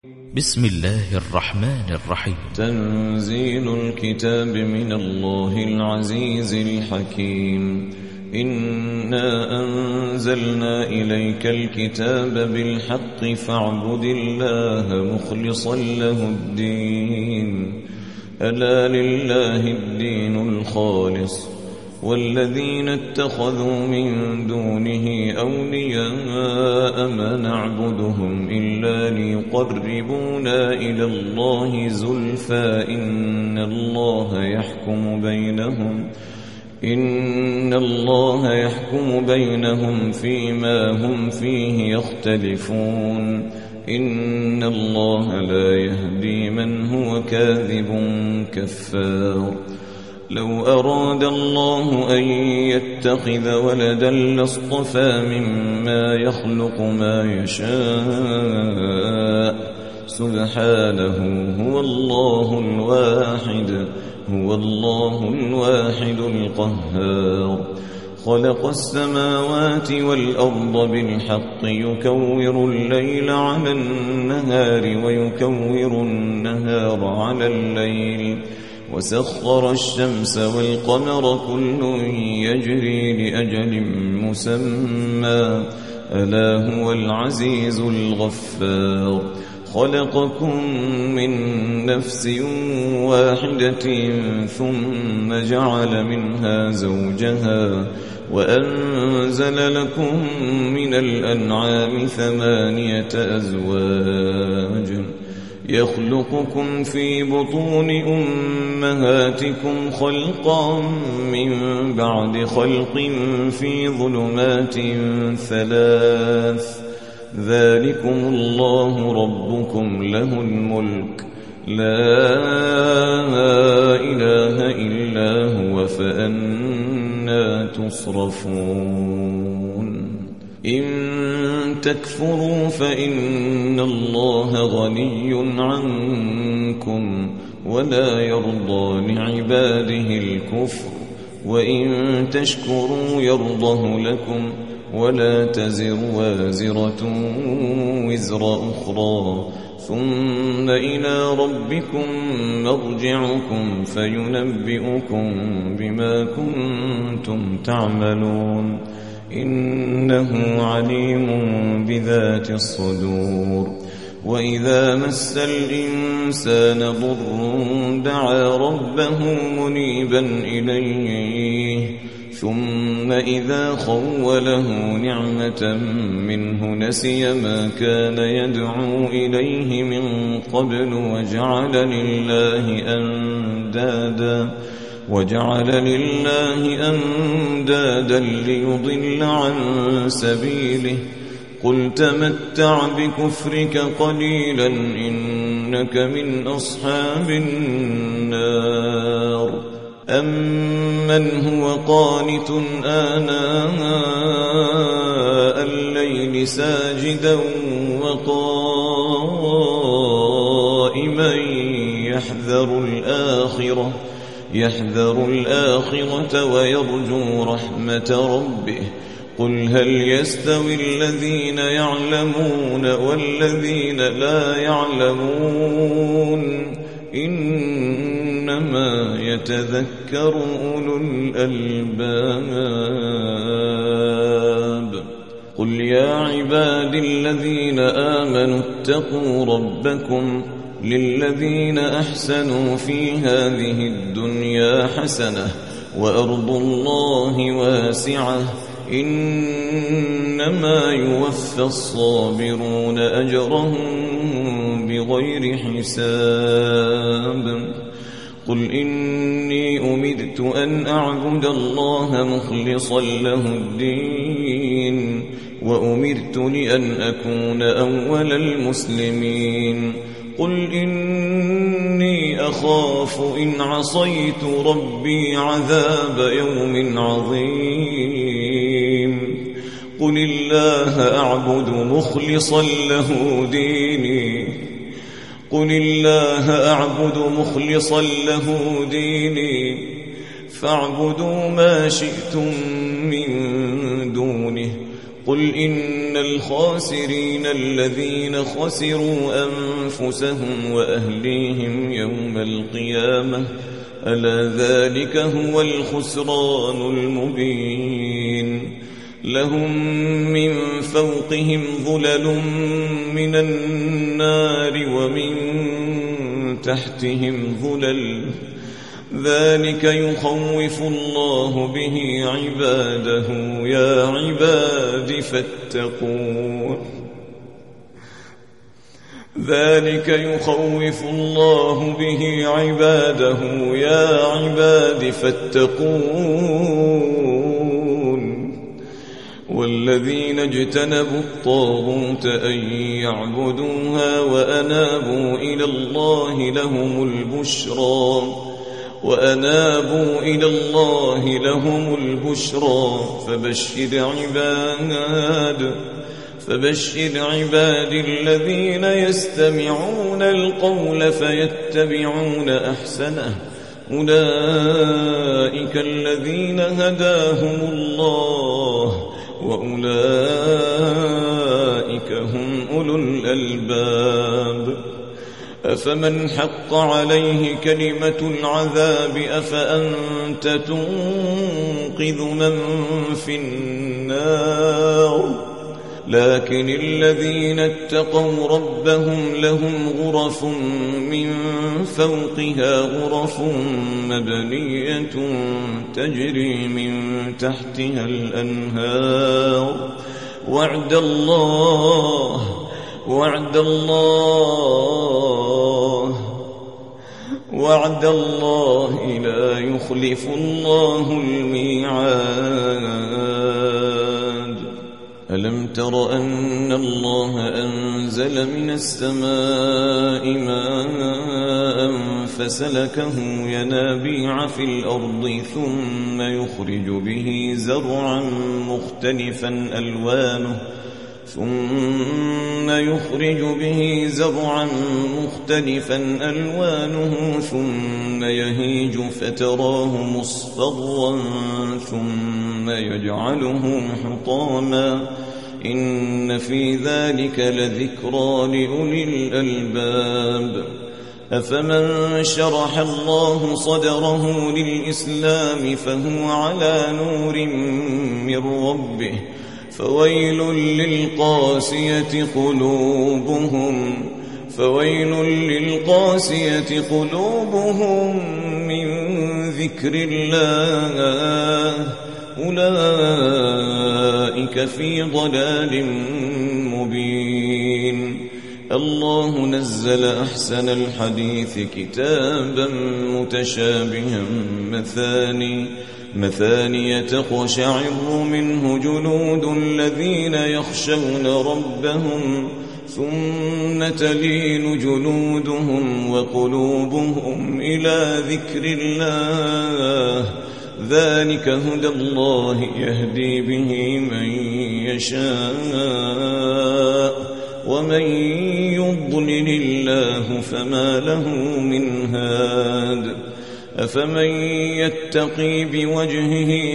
بسم الله الرحمن الرحيم. تنزيل الكتاب من الله العزيز الحكيم. إنا أنزلنا إليك الكتاب بالحق فاعبد الله مخلصا له الدين. ألا لله الدين الخالص والذين اتخذوا من دونه أولياء ما نعبدهم إلا ليقربونا إلى الله زلفى إن الله يحكم بينهم فيما هم فيه يختلفون. إن الله لا يهدي من هو كاذب كفار. لو أراد الله أن يتخذ ولدا لاصطفى مما يخلق ما يشاء سبحانه هو الله الواحد القهار. خلق السماوات والأرض بالحق يكور الليل على النهار ويكور النهار على الليل وسخر الشمس والقمر كل يجري لأجل مسمى ألا هو العزيز الغفار. خلقكم من نفس واحدة ثم جعل منها زوجها وأنزل لكم من الأنعام 8 أزواج يخلقكم في بطون أمهاتكم خلقا من بعد خلق في ظلمات 3 ذلكم الله ربكم له الملك لا إله إلا هو فأنى تصرفون. إن تكفروا فإن الله غني عنكم ولا يرضى لعباده الكفر وإن تشكروا يرضه لكم ولا تزر وازرة وزر أخرى ثم إلى ربكم مرجعكم فينبئكم بما كنتم تعملون إنه عليم بذات الصدور. وإذا مس الإنسان ضر دعا ربه منيبا إليه ثم إذا خوله نعمة منه نسي ما كان يدعو إليه من قبل وجعل لله أندادا ليضل عن سبيله. قل تمتع بكفرك قليلا إنك من أصحاب النار. أمن هو قانت آناء الليل ساجدا وقائما يحذر الآخرة ويرجو رحمة ربه. قل هل يستوي الذين يعلمون والذين لا يعلمون إنما يتذكر أولو الألباب. قل يا عبادي الذين آمنوا اتقوا ربكم للذين أحسنوا في هذه الدنيا حسنة وأرض الله واسعة إنما يوفى الصابرون أجرهم بغير حساب. قل إني أمرت أن أعبد الله مخلصا له الدين وأمرت لأن أكون أول المسلمين. قل إني أخاف إن عصيت ربي عذاب يوم عظيم. قل الله أعبد مخلصا له ديني فاعبدوا ما شئتم من دونه قل إن الخاسرين الذين خسروا أنفسهم وأهليهم يوم القيامة ألا ذلك هو الخسران المبين لهم من فوقهم ظلل من النار ومن تحتهم ظلل ذلك يخوف الله به عباده يا عباد فاتقون ذلك يخوف الله به عباده يا عباد فاتقون والذين اجتنبوا الطاغوت أن يعبدوها وأنابوا إلى الله لهم البشرى فبشر عباد الذين يستمعون القول فيتبعون أحسنه أولئك الذين هداهم الله وأولئك هم أولو الألباب أفمن حق عليه كلمة العذاب أفأنت تنقذ من في النار لكن الذين اتقوا ربهم لهم غرف من فوقها غرف مبنية تجري من تحتها الأنهار وعد الله لا يخلف الله الميعاد ألم تر أن الله أنزل من السماء ماء فسلكه ينابيع في الأرض ثم يخرج به زرعا مختلفا ألوانه ثم يهيج فتراه مصفرا ثم يجعله حطاما إن في ذلك لذكرى لأولي الألباب أفمن شرح الله صدره للإسلام فهو على نور من ربه فويل للقاسية قلوبهم من ذكر الله أولئك في ضلال مبين الله نزل أحسن الحديث كتابا متشابها مثانية تقشعر منه جلود الذين يخشون ربهم ثم تلين جلودهم وقلوبهم إلى ذكر الله ذلك هدى الله يهدي به من يشاء ومن يضلل الله فما له من هاد أفمن يتقي بوجهه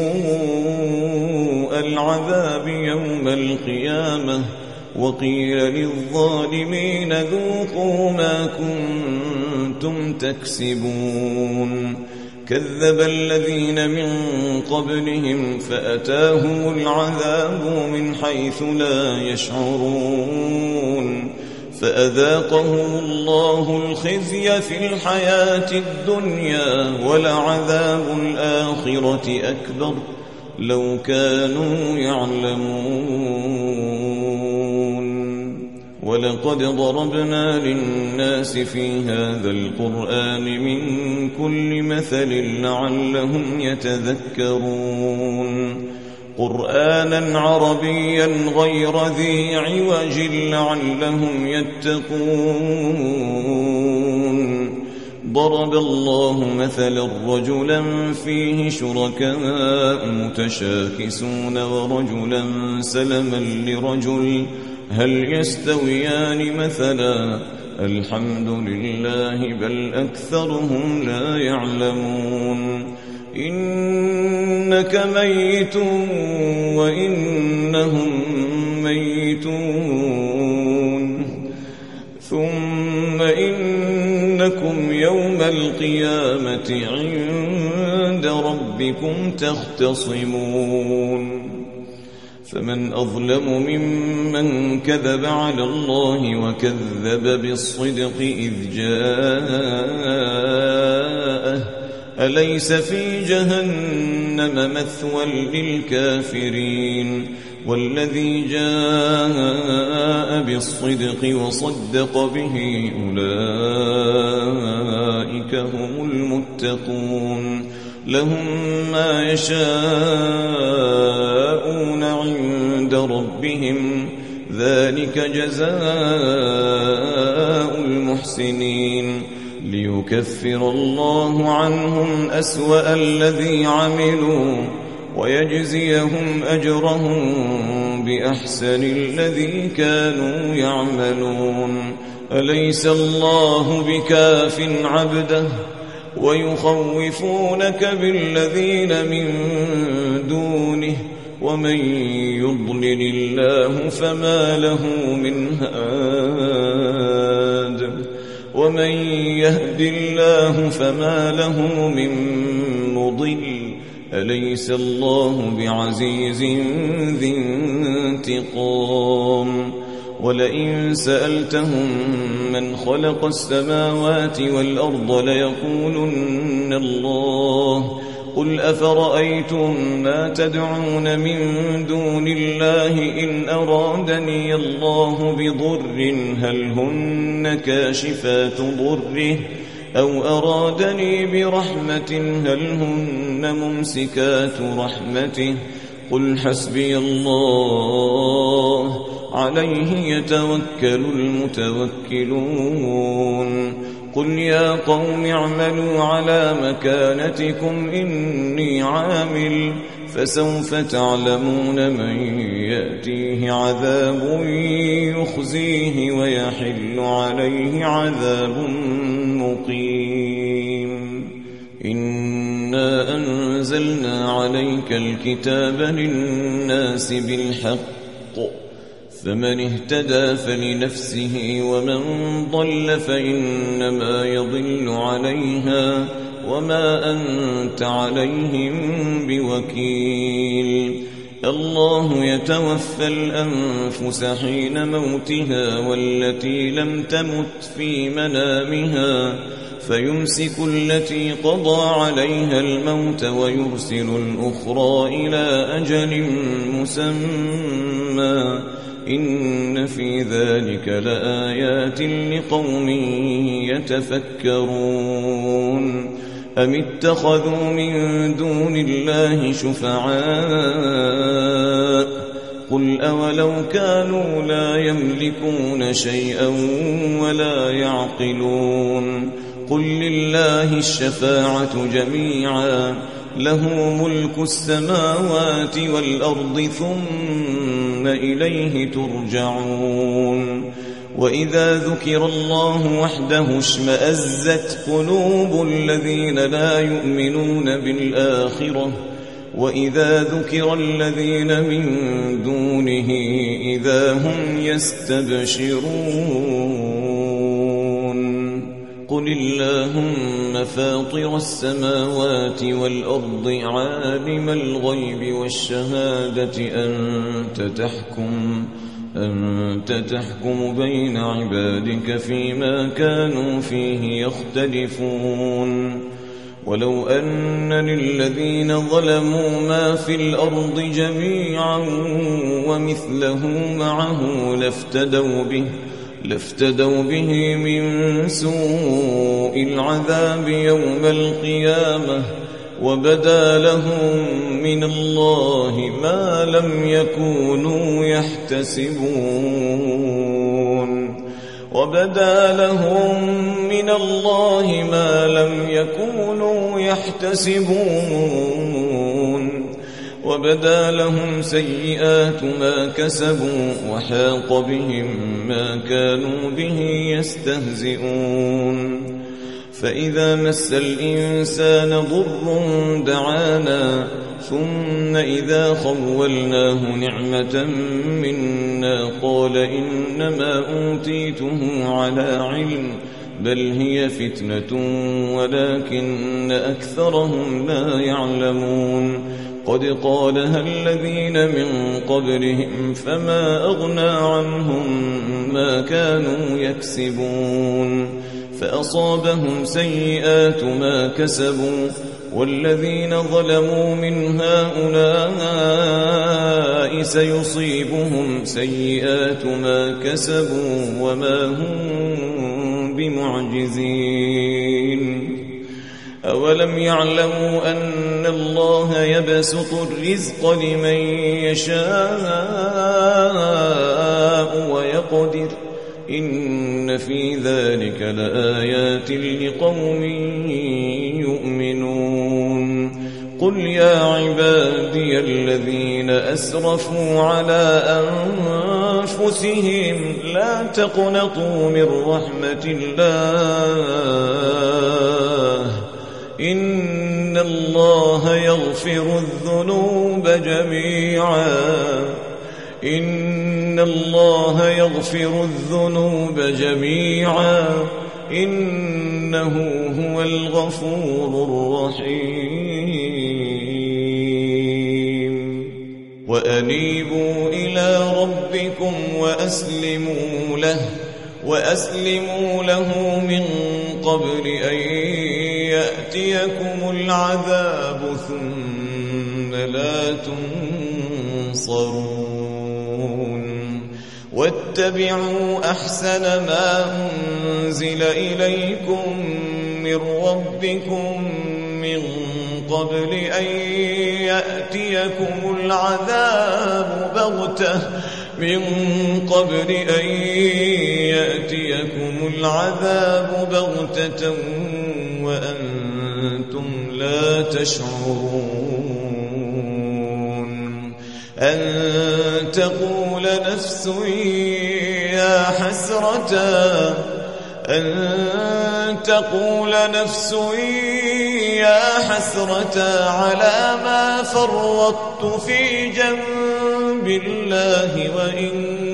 سوء العذاب يوم القيامة وقيل للظالمين ذوقوا ما كنتم تكسبون كذب الذين من قبلهم فأتاهم العذاب من حيث لا يشعرون فأذاقهم الله الخزي في الحياة الدنيا ولعذاب الآخرة أكبر لو كانوا يعلمون ولقد ضربنا للناس في هذا القرآن من كل مثل لعلهم يتذكرون قرآنا عربيا غير ذي عوج لعلهم يتقون ضرب الله مثلا رجلا فيه شركاء متشاكسون ورجلا سلما لرجل هل يستويان مثلا الحمد لله بل أكثرهم لا يعلمون إنك ميت وإنهم ميتون ثم إنكم يوم القيامة عند ربكم تختصمون فمن أظلم ممن كذب على الله وكذب بالصدق إذ جاءه أليس في جهنم مثوى للكافرين والذي جاء بالصدق وصدق به أولئك هم المتقون لهم ما يشاءون عند ربهم ذلك جزاء المحسنين ليكفر الله عنهم أسوأ الذي عملوا ويجزيهم أجرهم بأحسن الذي كانوا يعملون أليس الله بكاف عبده ويخوفونك بالذين من دونه ومن يضلل الله فما له من هاد ومن يهد الله فما له من مضل أليس الله بعزيز ذي انتقام ولئن سألتهم من خلق السماوات والأرض ليقولن الله قل أفرأيتم ما تدعون من دون الله إن أرادني الله بضر هل هن كاشفات ضره أو أرادني برحمة هل هن ممسكات رحمته قل حسبي الله عليه يتوكل المتوكلون قل يا قوم اعملوا على مكانتكم إني عامل فسوف تعلمون من يأتيه عذاب يخزيه ويحل عليه عذاب مقيم إنا أنزلنا عليك الكتاب للناس بالحق فمن اهتدى فلنفسه ومن ضل فإنما يضل عليها وما أنت عليهم بوكيل الله يتوفى الأنفس حين موتها والتي لم تمت في منامها فيمسك التي قضى عليها الموت ويرسل الأخرى إلى أجل مسمى إن في ذلك لآيات لقوم يتفكرون أم اتخذوا من دون الله شفعاء قل أولو كانوا لا يملكون شيئا ولا يعقلون قل لله الشفاعة جميعا له ملك السماوات والأرض ثم إليه ترجعون وإذا ذكر الله وحده اشمأزت قلوب الذين لا يؤمنون بالآخرة وإذا ذكر الذين من دونه إذا هم يستبشرون قل اللهم فاطر السماوات والأرض عالم الغيب والشهادة أنت تحكم بين عبادك فيما كانوا فيه يختلفون ولو أن للذين ظلموا ما في الأرض جميعا ومثله معه لافتدوا به من سوء العذاب يوم القيامة وبدا لهم من الله ما لم يكونوا يحتسبون وبدا لهم سيئات ما كسبوا وحاق بهم ما كانوا به يستهزئون فإذا مس الإنسان ضر دعانا ثم إذا خولناه نعمة منا قال إنما أوتيته على علم بل هي فتنة ولكن أكثرهم لا يعلمون قد قالها الذين من قبلهم فما أغنى عنهم ما كانوا يكسبون فأصابهم سيئات ما كسبوا والذين ظلموا من هؤلاء سيصيبهم سيئات ما كسبوا وما هم بمعجزين أولم يعلموا أن الله يبسط الرزق لمن يشاء ويقدر إن في ذلك لآيات لقوم يؤمنون قل يا عبادي الذين أسرفوا على أنفسهم لا تقنطوا من رحمة الله إن الله يغفر الذنوب جميعا إنه هو الغفور الرحيم وأنيبوا إلى ربكم وأسلموا له من قبل أن يأتيكم العذاب ثم لا تنصرون واتبعوا أحسن ما أنزل إليكم من ربكم من قبل أن يأتيكم العذاب بغتة وأنتم لا تشعرون أن تقول نفس يا حسرة على ما فرطت في جنب الله وإن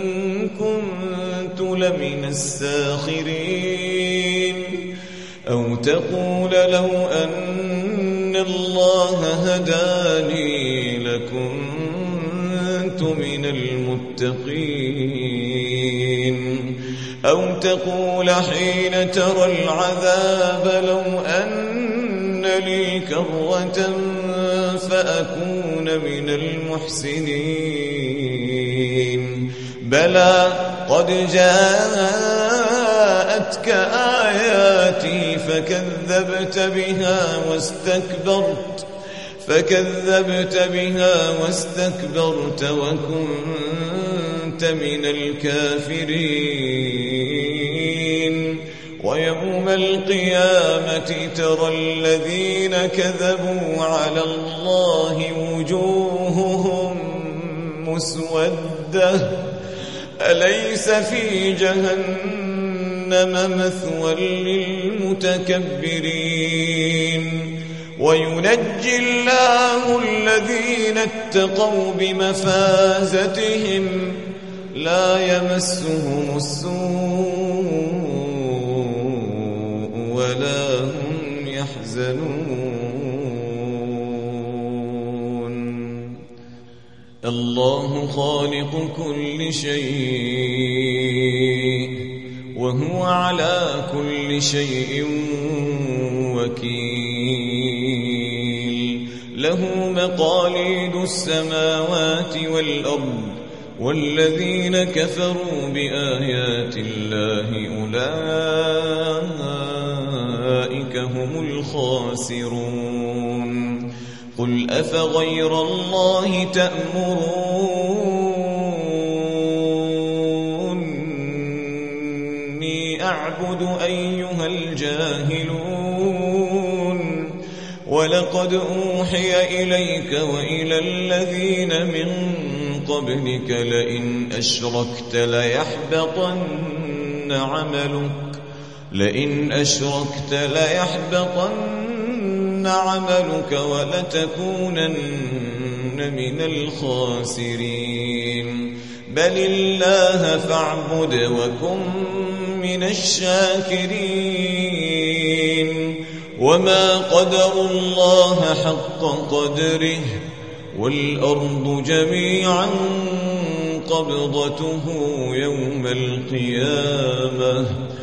كنت لمن الساخرين أو تقول لو أن الله هداني لكنت من المتقين أو تقول حين ترى العذاب لو أن لي كرة فأكون من المحسنين بلى قد جاءتك آياتي فكذبت بها واستكبرت وكنت من الكافرين ويوم القيامة ترى الذين كذبوا على الله وجوههم مسودة أليس في جهنم مثوى للمتكبرين وينجي الله الذين اتقوا بمفازتهم لا يمسهم السوء ولا هم يحزنون الله خالق كل شيء وهو على كل شيء وكيل له مقاليد السماوات والأرض والذين كفروا بآيات الله أولئك هم الخاسرون قل أفغير الله تأمروني أعبد أيها الجاهلون ولقد أوحي إليك وإلى الذين من قبلك لئن أشركت ليحبطن عملك لئن أشركت ليحبطن عملك ولتكونن من الخاسرين بل الله فاعبد وكن من الشاكرين وما قدروا الله حق قدره والأرض جميعا قبضته يوم القيامة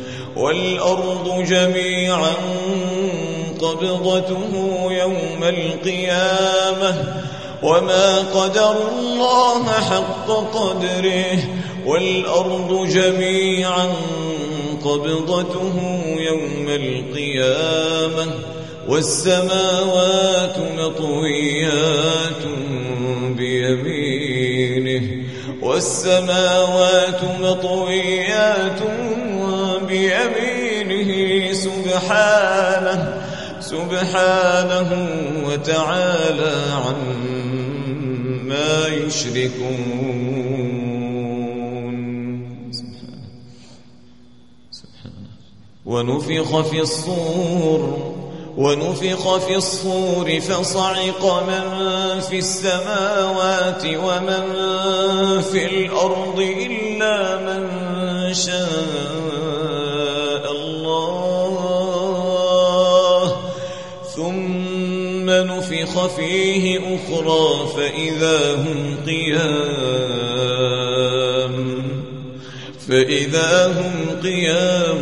وما قدروا الله حق قدره والأرض جميعا قبضته يوم القيامة والسماوات مطويات بيمينه سبحانه وتعالى عما يشركون ونفخ في الصور فصعق من في السماوات ومن في الأرض إلا من شاء الله ثم نفخ فيه أخرى فإذا هم قيام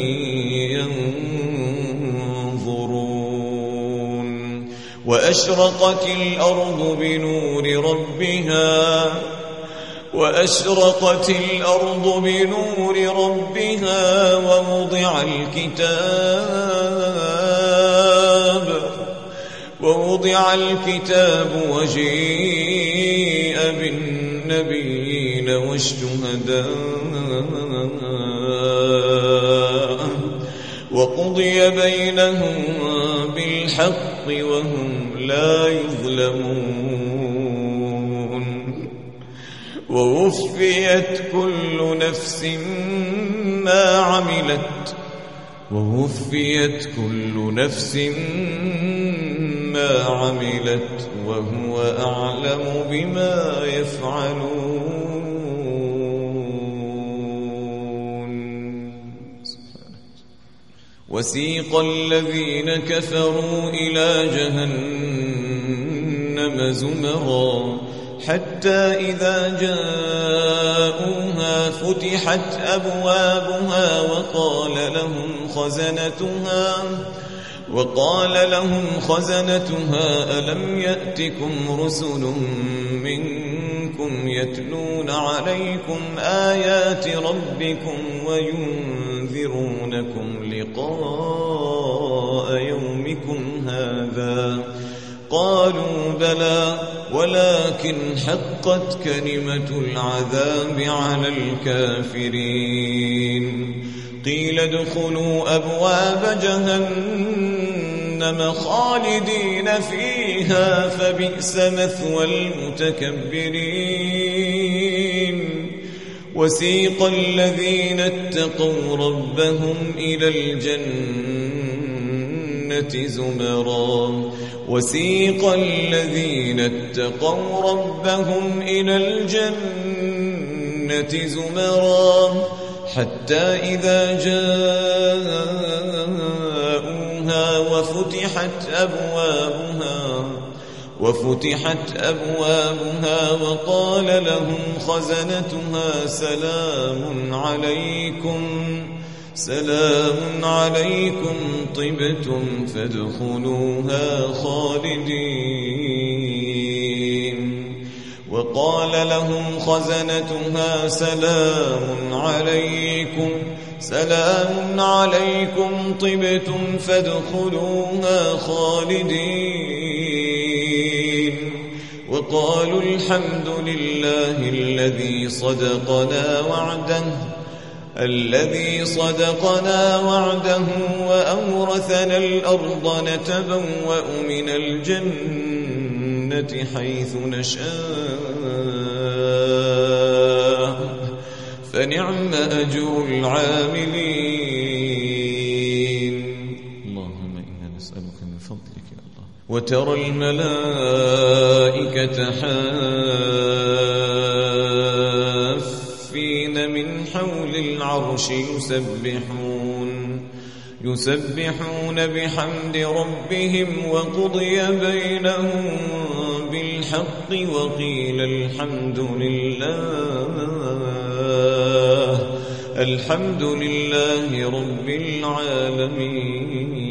ينظرون وأشرقت الأرض بنور ربها ووضع الكتاب وجيء بالنبيين والشهداء وقضي بينهم بالحق وهم لا يظلمون ووفيت كل نفس ما عملت وهو أعلم بما يفعلون وسيق الذين كفروا إلى جهنم زمرا حتى إذا جاءوها فتحت أبوابها وقال لهم خزنتها ألم يأتكم رسل منكم يتلون عليكم آيات ربكم وينذرونكم لقاء يومكم هذا قالوا بلى ولكن حقت كلمة العذاب على الكافرين قيل ادخلوا أبواب جهنم خالدين فيها فبئس مثوى المتكبرين وسيق الذين اتقوا ربهم إلى الجنة زمرا حتى إذا جاءوها وفتحت أبوابها وقال لهم خزنتها سلام عليكم طبتم فادخلوها خالدين وقال لهم خزنتها سلام عليكم طبتم فادخلوها خالدين وقالوا الحمد لله الذي صدقنا وعده وأورثنا الأرض نتبوأ من الجنة حيث نشاء فنعم أجر العاملين فضلك يا الله. وترى الملائكة حافين من حول العرش يسبحون بحمد ربهم وقضي بينهم بالحق وقيل الحمد لله رب العالمين.